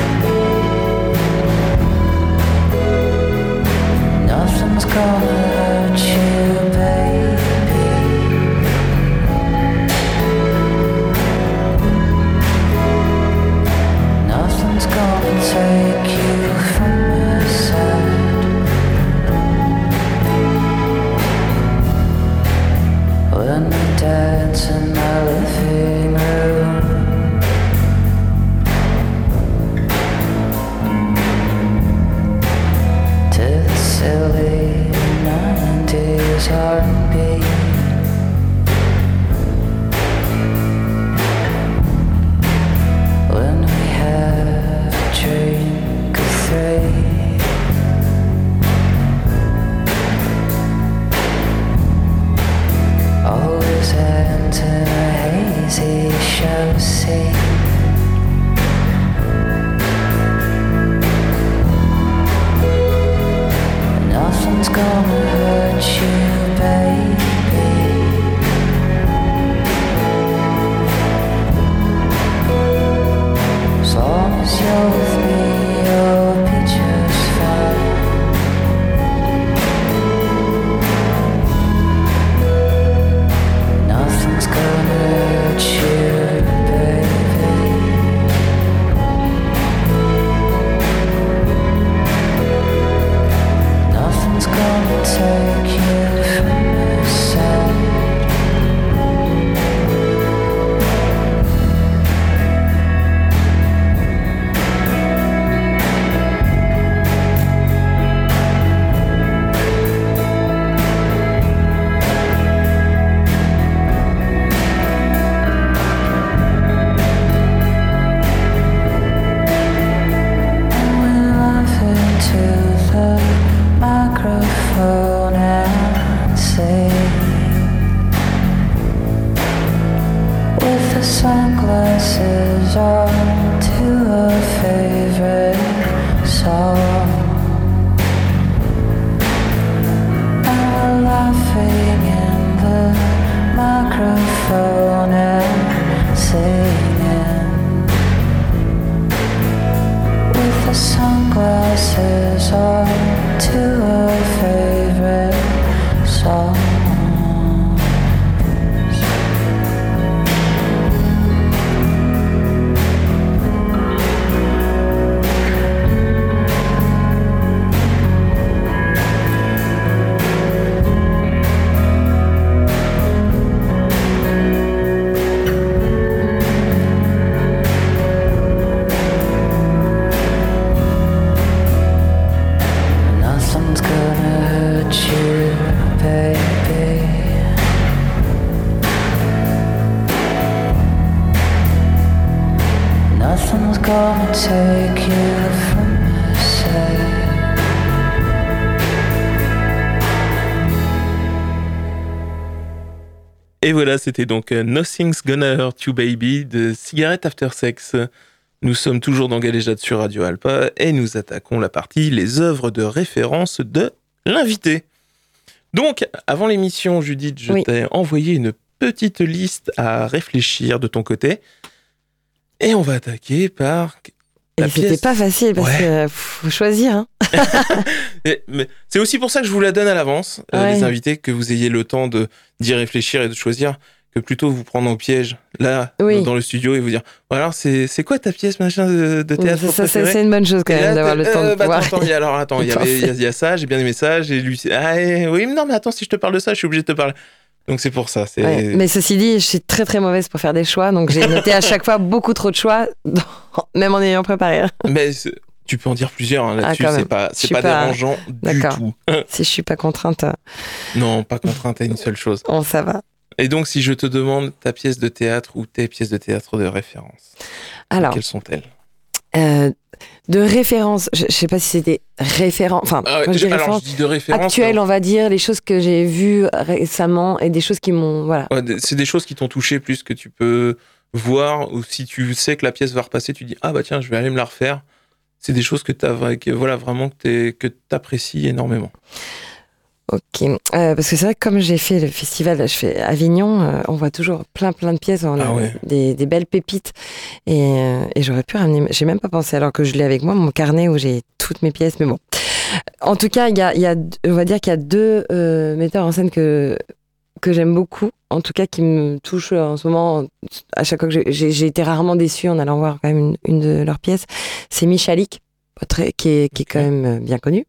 Nothing's gonna hurt you, baby. Nothing's gonna take you from my side. When we dance in my living room, to the silly nineties R and B. When we have a drink or three, always ends in a hazy show scene. Nothing's gonna hurt you, baby. As long as you're with me, you'll be just fine. Nothing's gonna hurt you, baby. Nothing's gonna take you from my side. And we laugh into the microphone and sing with the sunglasses on to a favorite song. And we're laughing in the microphone and singing with the sunglasses on to a favorite song. Nothing's gonna take you from my side. Et voilà, c'était donc euh, Nothing's Gonna Hurt You Baby de Cigarette After Sex. Nous sommes toujours dans Galéjade sur Radio Alpa et nous attaquons la partie les œuvres de référence de l'invité. Donc, avant l'émission, Judith, je Oui. t'ai envoyé une petite liste à réfléchir de ton côté. Et on va attaquer par la Et c'était pièce. pas facile parce Ouais. que faut choisir. Hein. Et- mais c'est aussi pour ça que je vous la donne à l'avance, euh, Ouais. les invités, que vous ayez le temps de, d'y réfléchir et de choisir, que plutôt vous prendre au piège, là, Oui. dans le studio, et vous dire, bon, alors, c'est, c'est quoi ta pièce machin de, de théâtre Ça, ça, c'est, préférée c'est une bonne chose quand Et même là, d'avoir t'es- le temps euh, de bah, pouvoir. attends, attends, il y a- alors attends, il y, avait- il y a- il y a ça, j'ai bien aimé ça, j'ai lu. Ah, eh, oui, mais non, mais attends, si je te parle de ça, je suis obligé de te parler. Donc c'est pour ça. C'est... Ouais. Mais ceci dit, je suis très très mauvaise pour faire des choix, donc j'ai noté à chaque fois beaucoup trop de choix, dans- même en ayant préparé. Mais c'est- tu peux en dire plusieurs hein, là-dessus, Ah, quand c'est même. pas, Je c'est suis pas, pas- dérangeant du D'accord. tout. Si je suis pas contrainte, euh, Non, pas contrainte à une seule chose. bon, ça va. Et donc, si je te demande ta pièce de théâtre ou tes pièces de théâtre de référence, Alors, quelles sont-elles? euh, de référence, je, je sais pas si c'était référent, enfin, Ah ouais, quand je je- dis alors, référence, je dis de référence. actuelle, alors, on va dire, les choses que j'ai vues récemment et des choses qui m'ont, voilà. ouais, des- c'est des choses qui t'ont touché plus que tu peux voir, ou si tu sais que la pièce va repasser, tu dis ah bah tiens, je vais aller me la refaire. C'est des choses que t'as, que, voilà, vraiment que t'es, que t'apprécies énormément. Ok, Euh, parce que c'est vrai que comme j'ai fait le festival, je fais Avignon, euh, on voit toujours plein plein de pièces, on a Ah ouais. des, des belles pépites, et, euh, et j'aurais pu ramener, j'ai même pas pensé alors que je l'ai avec moi, mon carnet où j'ai toutes mes pièces, mais bon. En tout cas, il y a, il y a, on va dire qu'il y a deux euh, metteurs en scène que que j'aime beaucoup, en tout cas qui me touchent en ce moment. À chaque fois que j'ai, j'ai, j'ai été rarement déçue en allant voir quand même une, une de leurs pièces, c'est Michalik, pas très, qui est qui est Ok. quand même bien connu.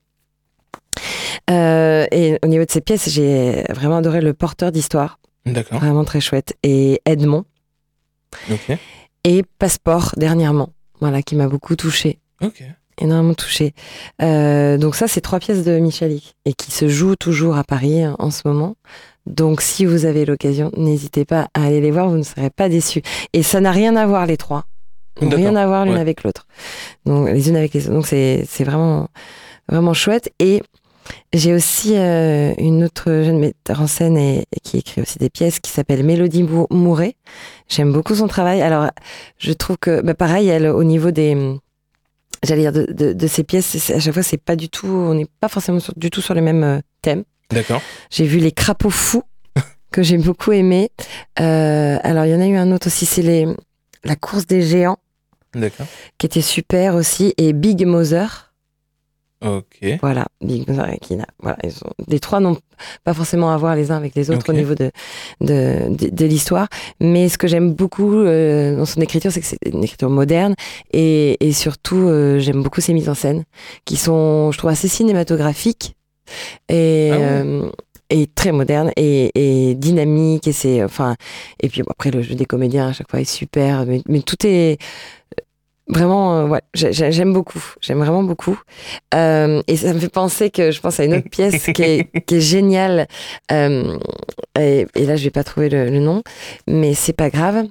Euh, et au niveau de ces pièces, j'ai vraiment adoré Le Porteur d'Histoire, D'accord. vraiment très chouette, et Edmond, Ok. et Passeport dernièrement, voilà, qui m'a beaucoup touchée, Ok. énormément touchée. Euh, donc ça, c'est trois pièces de Michalik, et qui se jouent toujours à Paris en ce moment. Donc si vous avez l'occasion, n'hésitez pas à aller les voir, vous ne serez pas déçus. Et ça n'a rien à voir les trois, n'ont D'accord. rien à voir l'une Ouais. avec l'autre. Donc les unes avec les autres. Donc c'est c'est vraiment vraiment chouette. Et j'ai aussi euh, une autre jeune metteur en scène et, et qui écrit aussi des pièces qui s'appelle Mélodie Mou- Mouret. J'aime beaucoup son travail. Alors, je trouve que, bah, pareil, elle, au niveau des, j'allais dire, de, de, de ses pièces, c'est- à chaque fois, c'est pas du tout, on n'est pas forcément sur- du tout sur les mêmes euh, thèmes. D'accord. J'ai vu Les Crapauds Fous, que j'ai beaucoup aimé. Euh, alors, il y en a eu un autre aussi, c'est les, La course des géants, D'accord. qui était super aussi, et Big Mother. Ok. Voilà, Big Mother et Kina. Voilà, ils sont... les trois n'ont pas forcément à voir les uns avec les autres Ok. au niveau de, de, de, de l'histoire. Mais ce que j'aime beaucoup euh, dans son écriture, c'est que c'est une écriture moderne. Et, et surtout, euh, j'aime beaucoup ses mises en scène, qui sont, je trouve, assez cinématographiques. Et, Ah ouais. euh, et très modernes et, et dynamiques. Et, c'est, enfin, et puis bon, après, le jeu des comédiens à chaque fois est super. Mais, mais tout est... Vraiment, euh, ouais, j'ai- j'ai- j'aime beaucoup, j'aime vraiment beaucoup. Euh, et ça me fait penser que je pense à une autre pièce qui est, qui est géniale. Euh, et, et là, je vais pas trouver le, le nom, mais c'est pas grave.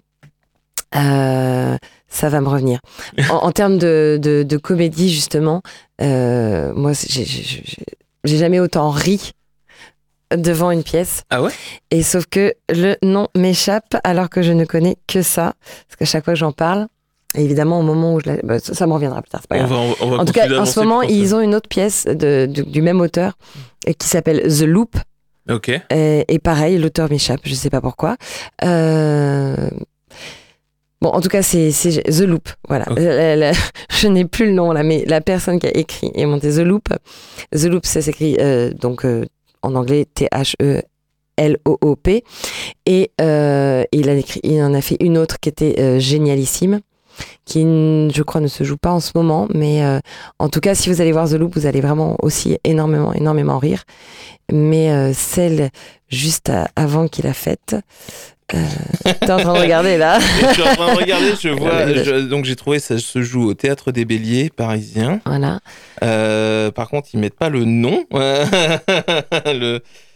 Euh, ça va me revenir. En, en termes de, de, de comédie, justement, euh, moi, c'est- j'ai- j'ai j'ai- j'ai jamais autant ri devant une pièce. Ah ouais? Et sauf que le nom m'échappe alors que je ne connais que ça. Parce qu'à chaque fois que j'en parle, et évidemment, au moment où je la... bah, ça, ça me reviendra plus tard, c'est pas On grave. va, on va En tout continuer cas, en d'avancer ce moment, pour ça. ils ont une autre pièce de, du, du même auteur et qui s'appelle The Loop. Ok. Et, et pareil, l'auteur m'échappe, je sais pas pourquoi. Euh... Bon, en tout cas, c'est, c'est The Loop. Voilà. Ok. La- la- je n'ai plus le nom là, mais la personne qui a écrit et monté The Loop, The Loop, ça s'écrit euh, donc euh, en anglais T H E L O O P. Et euh, il, a écrit, il en a fait une autre qui était euh, génialissime, qui, je crois, ne se joue pas en ce moment. Mais euh, en tout cas, si vous allez voir The Loop, vous allez vraiment aussi énormément, énormément rire. Mais euh, celle juste à- avant qu'il a faite, euh, t'es en train de regarder là. Et je suis en train de regarder, je vois. Ouais, je- donc j'ai trouvé ça se joue au Théâtre des Béliers parisien. Voilà. Euh, par contre, ils mettent pas le nom. Le...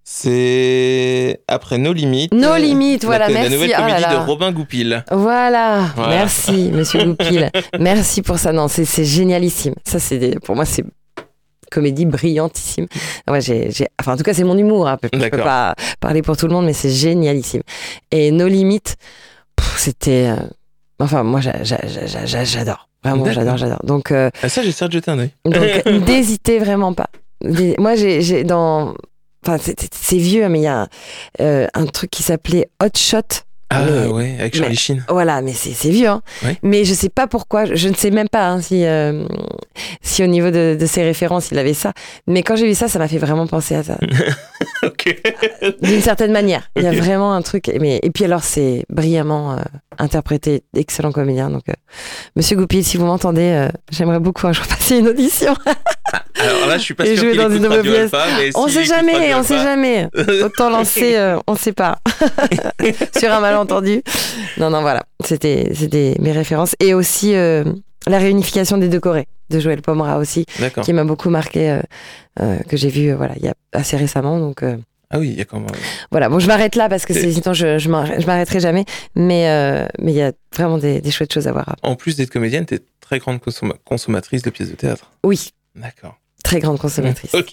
C'est après No Limites. No Limites, la, voilà, la merci. nouvelle Oh là comédie là. de Robin Goupil. Voilà, Voilà. merci, monsieur Goupil. Merci pour ça. Non, c'est, c'est génialissime. Ça, c'est des- pour moi, c'est comédie brillantissime. Ouais, j'ai, j'ai, enfin, en tout cas, c'est mon humour. Hein. Je peux D'accord. pas parler pour tout le monde, mais c'est génialissime. Et No Limites, pff, c'était. euh, Enfin, moi, j'a- j'a- j'a- j'a- j'adore. Vraiment, D'accord. j'adore, j'adore. Donc, euh, Ah, ça, j'essaie de jeter un œil. donc n'hésitez vraiment pas. Des- Moi, j'ai, j'ai dans. Enfin, c'est, c'est- c'est vieux, mais il y a euh, un truc qui s'appelait Hot Shot. Ah Mais- ouais, avec Charlie mais- Sheen. Voilà, mais c'est, c'est vieux. Hein. Oui. Mais je sais pas pourquoi. Je, je ne sais même pas hein, si, euh, si au niveau de, de ses références, il avait ça. Mais quand j'ai vu ça, ça m'a fait vraiment penser à ça. Ok. D'une certaine manière. Il y a Ok. vraiment un truc. Mais, et puis alors, c'est brillamment euh, interprété. Excellent comédien. Donc, euh, Monsieur Goupil, si vous m'entendez, euh, j'aimerais beaucoup un jour passer une audition. Alors là, je suis pas Et sûr jouer qu'il dans écoute une Radio pièce. Alpha, mais On s'il sait écoute jamais, Radio on sait Alpha- jamais. Autant lancer, euh, on sait pas. Sur un malentendu. Non, non, voilà. C'était, c'était mes références. Et aussi euh, la réunification des deux Corées de Joël Pomera aussi, D'accord. qui m'a beaucoup marqué, euh, euh, que j'ai vu euh, voilà, il y a assez récemment. Donc euh, Ah oui, il y a quand même. voilà, bon, je m'arrête là parce que Et- c'est, sinon je, je, m'arrête- je m'arrêterai jamais. Mais euh, mais il y a vraiment des, des chouettes choses à voir. En plus d'être comédienne, t'es très grande consom- consommatrice de pièces de théâtre. Oui, D'accord. très grande consommatrice. Ok.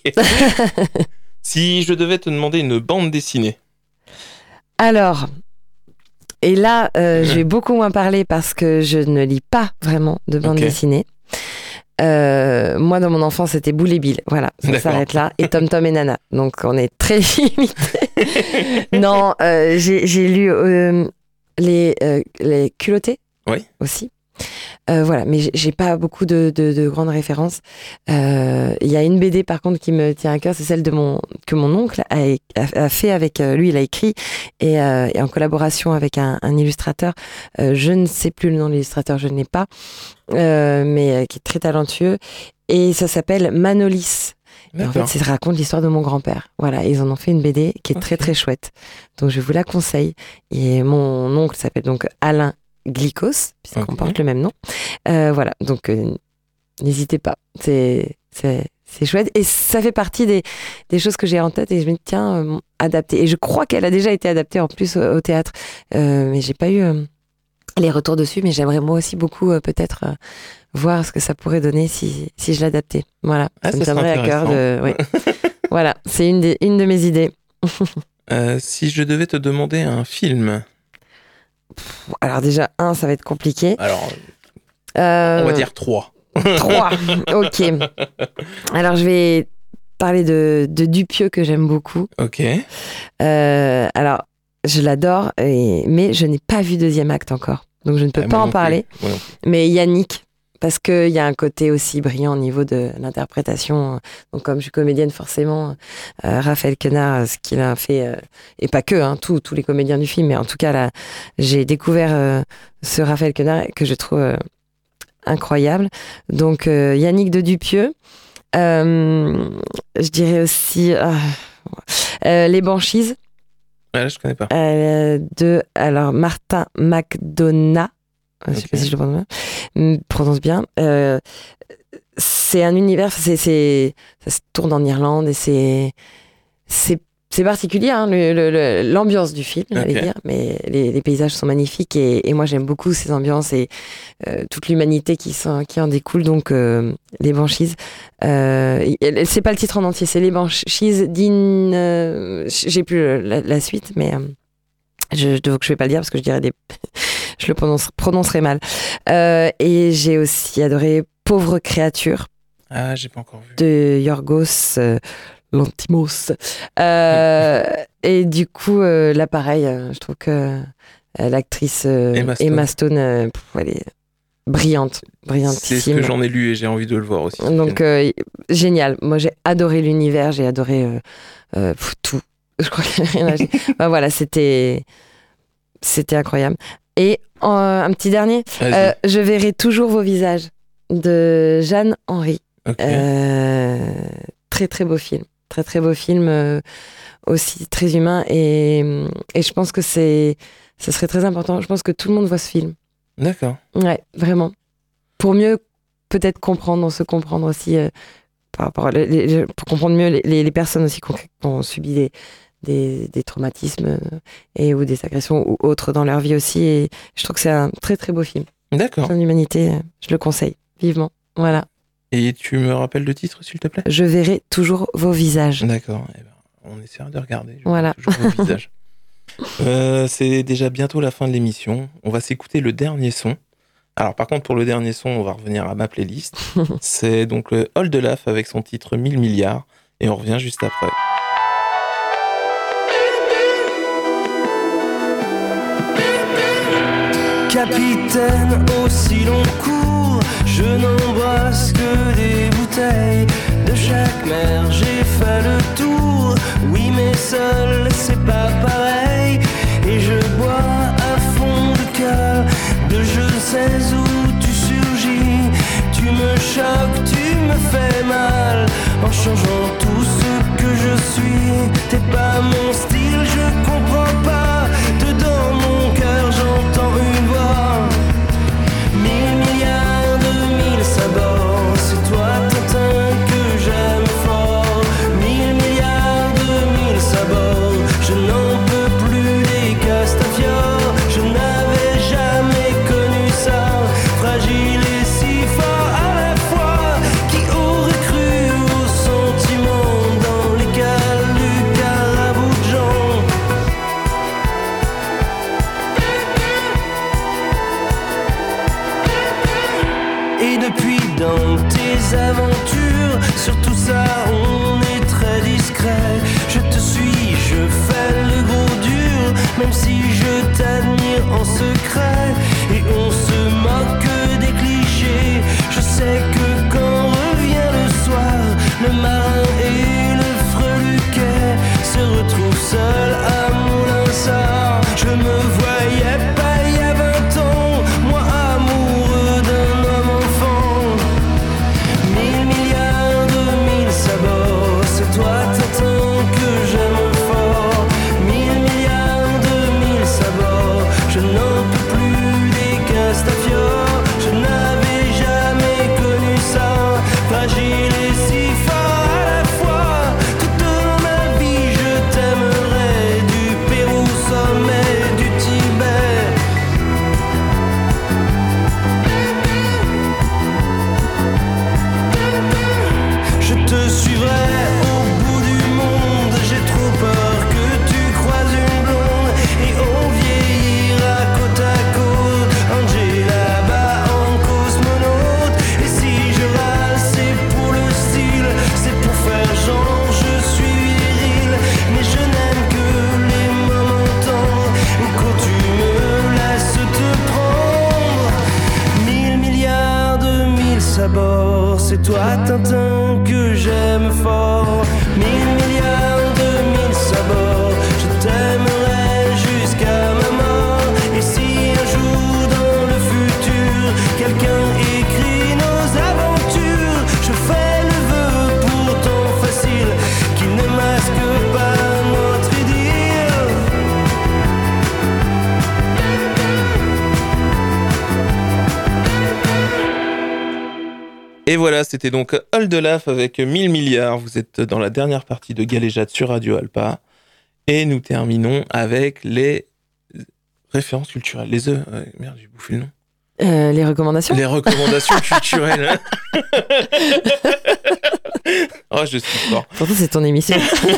Si je devais te demander une bande dessinée. Alors, et là, euh, je vais beaucoup moins parler parce que je ne lis pas vraiment de bande Ok. dessinée. Euh, moi, dans mon enfance, c'était Boule et Bill. Voilà, ça D'accord. s'arrête là. Et Tom Tom et Nana. Donc, on est très limité. Non, euh, j'ai, j'ai lu euh, les, euh, les culottés Oui. aussi. Euh, voilà, mais j'ai, j'ai pas beaucoup de, de, de grandes références. Euh, Il y a une B D par contre qui me tient à cœur, c'est celle de mon que mon oncle a, a, a fait avec euh, lui, il a écrit et, euh, et en collaboration avec un, un illustrateur. Euh, je ne sais plus le nom de l'illustrateur, je ne l'ai pas, euh, mais euh, qui est très talentueux. Et ça s'appelle Manolis. Et en fait, D'accord. ça raconte l'histoire de mon grand-père. Voilà, ils en ont fait une B D qui est très Ok. très chouette. Donc je vous la conseille. Et mon oncle s'appelle donc Alain Glicos, puisqu'on Ok. porte le même nom. Euh, voilà, donc euh, n'hésitez pas. C'est, c'est, c'est chouette. Et ça fait partie des, des choses que j'ai en tête et je me dis, tiens, euh, adapter. Et je crois qu'elle a déjà été adaptée en plus au, au théâtre. Euh, mais j'ai pas eu euh, les retours dessus, mais j'aimerais moi aussi beaucoup euh, peut-être euh, voir ce que ça pourrait donner si, si je l'adaptais. Voilà, Ah, ça me ça serait tiendrait à cœur de. Oui. Voilà, c'est une, des, une de mes idées. Euh, si je devais te demander un film. Alors déjà, un, ça va être compliqué. Alors, Euh, on va dire trois. Trois. Ok. Alors, je vais parler de, de Dupieux que j'aime beaucoup. Ok. Euh, alors, je l'adore, et- mais je n'ai pas vu deuxième acte encore. Donc, je ne peux Ah, pas moi en non parler. plus. Moi non plus. Mais Yannick, parce qu'il y a un côté aussi brillant au niveau de l'interprétation. Donc, comme je suis comédienne, forcément, euh, Raphaël Quenard, ce qu'il a fait, euh, et pas que, hein, tous, tous les comédiens du film, mais en tout cas, là, j'ai découvert euh, ce Raphaël Quenard que je trouve euh, incroyable. Donc, euh, Yannick de Dupieux. Euh, je dirais aussi euh, euh, Les Banshees Ah, là, je connais pas. euh, de alors Martin McDonagh. Euh, Je sais Ok. pas si je le prononce bien. prononce bien. Euh, c'est un univers, c'est, c'est, ça se tourne en Irlande et c'est, c'est, c'est particulier, hein, le- le- le- l'ambiance du film, j'allais Ok. dire, mais les, les paysages sont magnifiques et, et moi j'aime beaucoup ces ambiances et euh, toute l'humanité qui, sont, qui en découle, donc euh, Les Banshees. Euh, et- c'est pas le titre en entier, c'est Les Banshees d'In... euh, j'ai plus la, la suite, mais euh, je, donc je vais pas le dire parce que je dirais des... je le prononce, prononcerai mal. Euh, et j'ai aussi adoré Pauvre créature Ah, j'ai pas encore vu. de Yorgos euh, Lanthimos. Euh, et du coup, euh, là, pareil, euh, je trouve que euh, l'actrice euh, Emma Stone. Emma Stone, euh, pff, elle est brillante, C'est ce brillantissime. que j'en ai lu et j'ai envie de le voir aussi. ce Donc, film. euh, génial. Moi, j'ai adoré l'univers, j'ai adoré euh, euh, pff, tout. Je crois qu'il n'y a rien à dire. Enfin, voilà, c'était, c'était incroyable. Et euh, un petit dernier, Vas-y. euh, Je verrai toujours vos visages de Jeanne Henry. Ok. Euh, très très beau film, très très beau film, euh, aussi très humain et, et je pense que c'est, ça serait très important. Je pense que tout le monde voit ce film. D'accord. Ouais, vraiment. Pour mieux peut-être comprendre, se comprendre aussi, euh, par rapport à les- les- pour comprendre mieux les, les- les personnes aussi qui ont, qui ont subi des, des, des traumatismes et ou des agressions ou autres dans leur vie aussi. Et je trouve que c'est un très très beau film. D'accord. Son humanité, je le conseille vivement. Voilà. Et tu me rappelles le titre, s'il te plaît? Je verrai toujours vos visages. D'accord. Eh ben, on essaiera de regarder. Je Voilà. verrai toujours vos visages. Euh, c'est déjà bientôt la fin de l'émission. On va s'écouter le dernier son. Alors par contre, pour le dernier son, on va revenir à ma playlist. C'est donc le Old Laf avec son titre mille milliards. Et on revient juste après. Capitaine, aussi long cours, je n'embrasse que des bouteilles. De chaque mer, j'ai fait le tour. Oui, mais seul, c'est pas pareil. Et je bois à fond de cœur de je ne sais où tu surgis. Tu me choques, tu me fais mal en changeant tout ce que je suis. T'es pas mon style, je comprends pas. Dedans mon cœur, j'entends une voix. Mille milliards de mille sabords, c'est toi Tintin que j'aime fort. Mille milliards de mille sabords, je n'en peux plus des Castafiore. Je n'avais jamais connu ça, fragile et si fort à la fois. Qui aurait cru aux sentiments dans les cales du Caraboujan? Et depuis dans tes aventures, sur tout ça on est très discret. Je te suis, je fais le gros dur, même si je t'admire en secret. Et on se moque des clichés. Je sais que quand revient le soir, le marin et le freluquet se retrouvent seuls à Moulinsart. Je me voyais pas il y a vingt ans, moi amoureux d'un homme enfant. Mille milliards de mille sabords, c'est toi Tintin que j'aime fort. Mille milliards de mille sabords, je n'en peux plus des Castafiore. Je n'avais jamais connu ça, fragile et si fort à la fois. Toute ma vie je t'aimerai, du Pérou au sommet du Tibet. Je te suivrai au bout du monde. J'ai trop peur que tu croises une blonde. Et on vieillira côte à côte, Angela bas en cosmonaute. Et si je râle c'est pour le style, c'est pour faire genre je suis viril. Mais je n'aime que les moments tendres, et quand tu me laisses te prendre. Mille milliards de mille sabords, c'est toi Tintin que j'aime fort. Mille milliards de mille sabords, je t'aimerai jusqu'à ma mort. Et si un jour dans le futur quelqu'un écrit nos aventures, je fais le vœu pourtant facile qu'il ne masque pas notre idylle. Et voilà, c'était donc Old Laf avec mille milliards. Vous êtes dans la dernière partie de Galéjade sur Radio Alpa. Et nous terminons avec les références culturelles. Les œufs. euh, merde, j'ai bouffé le nom. Euh, les recommandations. Les recommandations culturelles. Oh, je suis fort. Pourtant, c'est ton émission.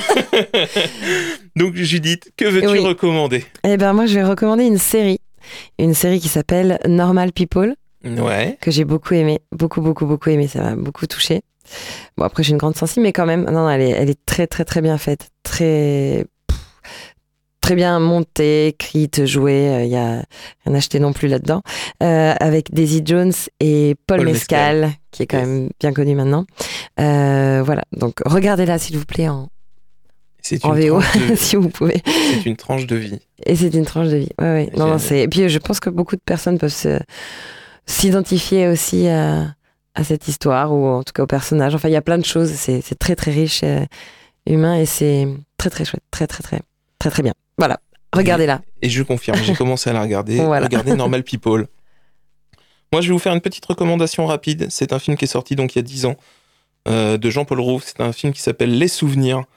Donc, Judith, que veux-tu Oui. recommander? Eh ben, moi, je vais recommander une série. Une série qui s'appelle Normal People, Ouais. que j'ai beaucoup aimé. Beaucoup, beaucoup, beaucoup aimé. Ça m'a beaucoup touché. Bon, après, je suis une grande sensible, mais quand même, non, non, elle est, elle est très, très, très bien faite. Très, pff, très bien montée, écrite, jouée. Il y a rien à acheter non plus là-dedans. Euh, avec Daisy Jones et Paul, Paul Mescal, Mescal. qui est quand Yes. même bien connu maintenant. Euh, voilà. Donc, regardez-la, s'il vous plaît, en, C'est en une V O, tranche de- si vous pouvez. c'est une tranche de vie. Et c'est une tranche de vie. Ouais, ouais. Non, non, Génial. c'est... Et puis, je pense que beaucoup de personnes peuvent se... s'identifier aussi à... à cette histoire, ou en tout cas au personnage. Enfin, il y a plein de choses. C'est, c'est très, très riche, euh, humain, et c'est très, très chouette. Très, très, très, très, très bien. Voilà. Regardez-la. Et je confirme, j'ai commencé à la regarder. Voilà. Regardez Normal People. Moi, je vais vous faire une petite recommandation rapide. C'est un film qui est sorti donc il y a dix ans, euh, de Jean-Paul Rouve. C'est un film qui s'appelle Les Souvenirs,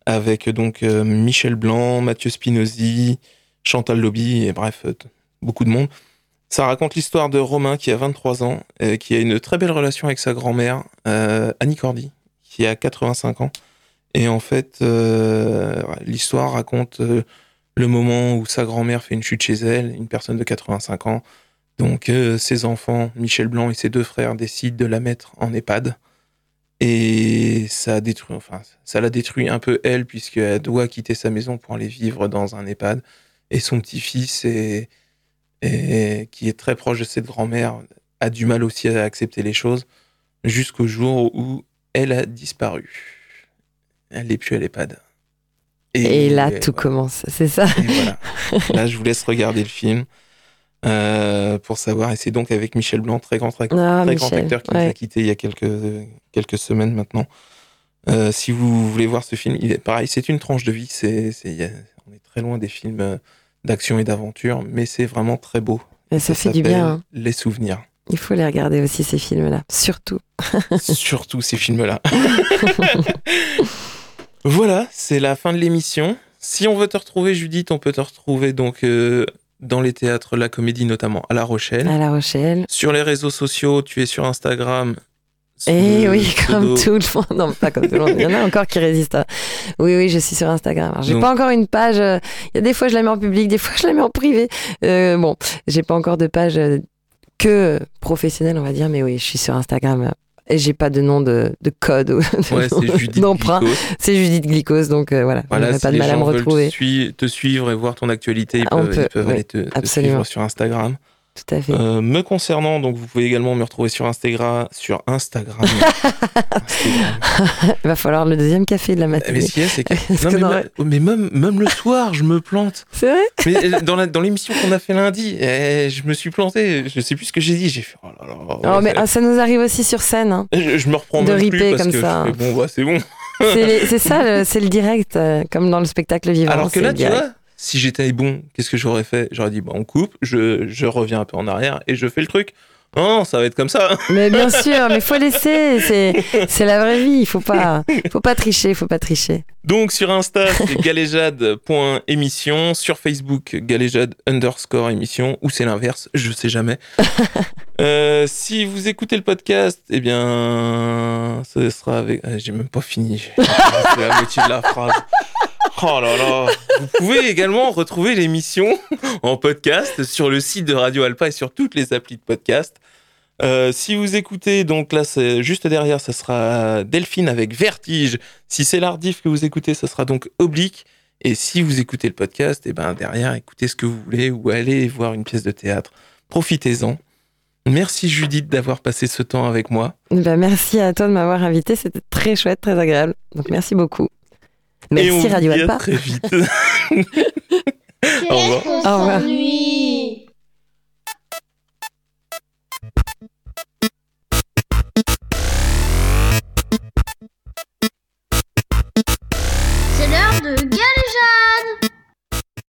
avec donc euh, Michel Blanc, Mathieu Spinozzi, Chantal Lobby, et bref, euh, t- beaucoup de monde. Ça raconte l'histoire de Romain qui a vingt-trois ans, euh, qui a une très belle relation avec sa grand-mère, euh, Annie Cordy, qui a quatre-vingt-cinq ans. Et en fait, euh, l'histoire raconte euh, le moment où sa grand-mère fait une chute chez elle, une personne de quatre-vingt-cinq ans. Donc euh, ses enfants, Michel Blanc et ses deux frères, décident de la mettre en EHPAD. Et ça a détruit, enfin, ça l'a détruit un peu elle, puisqu'elle doit quitter sa maison pour aller vivre dans un EHPAD. Et son petit-fils, est, est- qui est très proche de cette grand-mère, a du mal aussi à accepter les choses, jusqu'au jour où elle a disparu. Elle n'est plus à l'EHPAD. Et là, euh, tout voilà. commence, c'est ça. Et voilà. Là, je vous laisse regarder le film euh, pour savoir. Et c'est donc avec Michel Blanc, très grand, très, Ah, très grand Michel, acteur qui nous a ouais. quittés il y a quelques, quelques semaines maintenant. Euh, si vous voulez voir ce film, il est pareil, c'est une tranche de vie. C'est, c'est, il y a- on est très loin des films euh, d'action et d'aventure, mais c'est vraiment très beau. Mais ça fait du s'appelle bien, hein. Les souvenirs. Il faut les regarder aussi, ces films-là, surtout. Surtout ces films-là. Voilà, c'est la fin de l'émission. Si on veut te retrouver, Judith, on peut te retrouver donc euh, dans les théâtres, la comédie notamment à La Rochelle. À La Rochelle. Sur les réseaux sociaux, tu es sur Instagram. sous Eh le oui, comme pseudo- tout le monde. Non, pas comme tout le monde. Il y en a encore qui résistent. hein. Oui, oui, je suis sur Instagram. Alors, j'ai Donc- pas encore une page. euh, Il y a des fois, je la mets en public, des fois, je la mets en privé. Euh, bon, j'ai pas encore de page euh, que professionnelle, on va dire. Mais oui, je suis sur Instagram. euh, Et j'ai pas de nom de, de code ou de Ouais, nom c'est Judith d'emprunt. Glicos. C'est Judith Glicos, donc euh, voilà, Voilà, j'aurais si pas de les mal à gens me veulent retrouver. te, sui- te suivre et voir ton actualité, ils Ah, on peuvent, peut, ils peuvent oui, aller te, te absolument. suivre sur Instagram. Tout à fait. Euh, me concernant, donc vous pouvez également me retrouver sur Instagram. Sur Instagram. Instagram. Il va falloir le deuxième café de la Mais matinée. ce qu'il y a, c'est que. Est-ce Non, que mais, dans ma- mais même, même le soir, je me plante. C'est vrai? Mais euh, dans, la, dans l'émission qu'on a fait lundi, eh, je me suis planté. Je sais plus ce que j'ai dit. J'ai fait. Oh là là. Oh, ouais, mais c'est- ah, ça nous arrive aussi sur scène. hein. je, je me reprends de même plus ripper parce comme que ça. je fais, bon, bah, c'est bon. C'est les- c'est ça, le- c'est le direct, euh, comme dans le spectacle vivant. Alors que c'est là, le tu direct. vois, si j'étais bon, qu'est-ce que j'aurais fait? J'aurais dit, bah, on coupe, je, je reviens un peu en arrière et je fais le truc. Non, ça va être comme ça. Mais bien sûr, mais faut laisser. C'est c'est la vraie vie. Il faut pas, faut pas tricher, faut pas tricher. Donc sur Insta, c'est galéjade.émission. Sur Facebook, galéjade underscore émission. Ou c'est l'inverse, je sais jamais. Euh, si vous écoutez le podcast, eh bien, ce sera avec... Ah, j'ai même pas fini. C'est la moitié de la phrase. Oh là là. Vous pouvez également retrouver l'émission en podcast sur le site de Radio Alpa et sur toutes les applis de podcast. Euh, si vous écoutez, donc là, c'est juste derrière, ça sera Delphine avec Vertige. Si c'est l'Ardif que vous écoutez, ça sera donc Oblique. Et si vous écoutez le podcast, eh ben derrière, écoutez ce que vous voulez ou allez voir une pièce de théâtre. Profitez-en. Merci Judith d'avoir passé ce temps avec moi. Ben, merci à toi de m'avoir invité. C'était très chouette, très agréable. Donc merci beaucoup. Et on Merci vous Radio dit à Alpa. très vite. Au Qu'est-ce revoir. qu'on Au revoir. s'ennuie. C'est l'heure de Galéjade.